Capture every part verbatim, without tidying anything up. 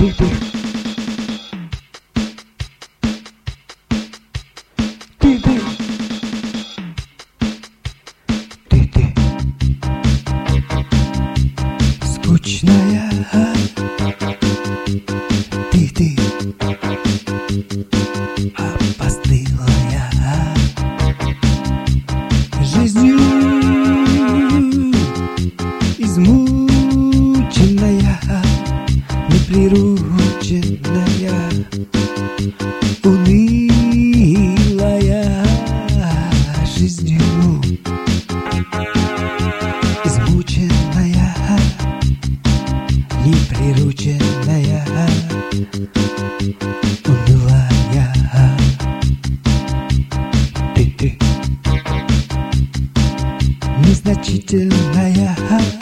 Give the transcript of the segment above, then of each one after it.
ты, ты, ты, ты, ты, ты, скучная, ты, ты, опостылая, жизнью измученная, неприрученная, унылая, жизнью измученная, неприрученная, унылая, ты, ты, незначительная,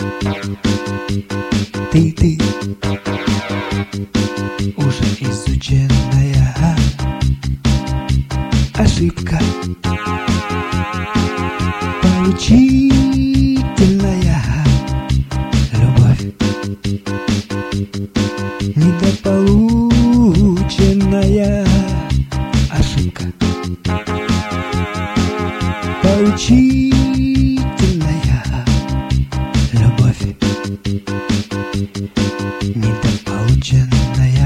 ты, ты, уже изученная ошибка, поучительная любовь, недополученная ошибка, поучительная любовь, недополученная.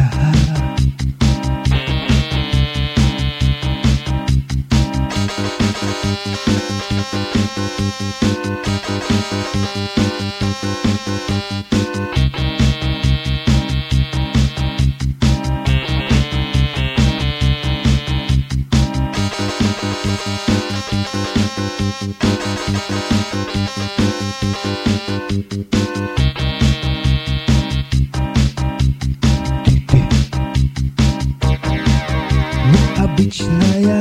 Необычная,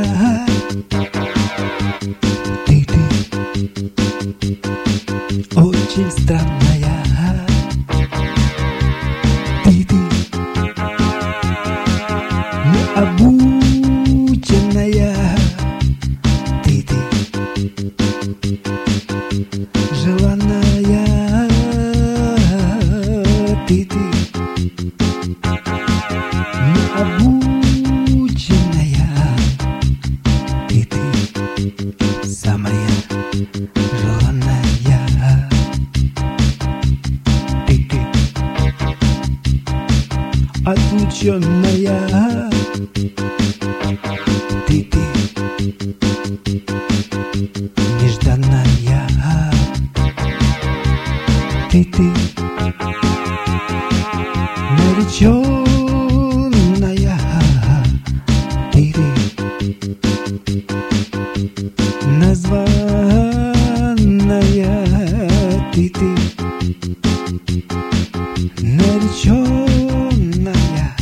ты, ты, очень странная, ты, ты, необученная, ты, ты, желанная, ты, ты, необученная, ты, ты, самая желанная, ты, ты, отлученная, ты, ты, нежданная, ты, ты, нареченная, ты, ты, названная, ты, ты, нареченная.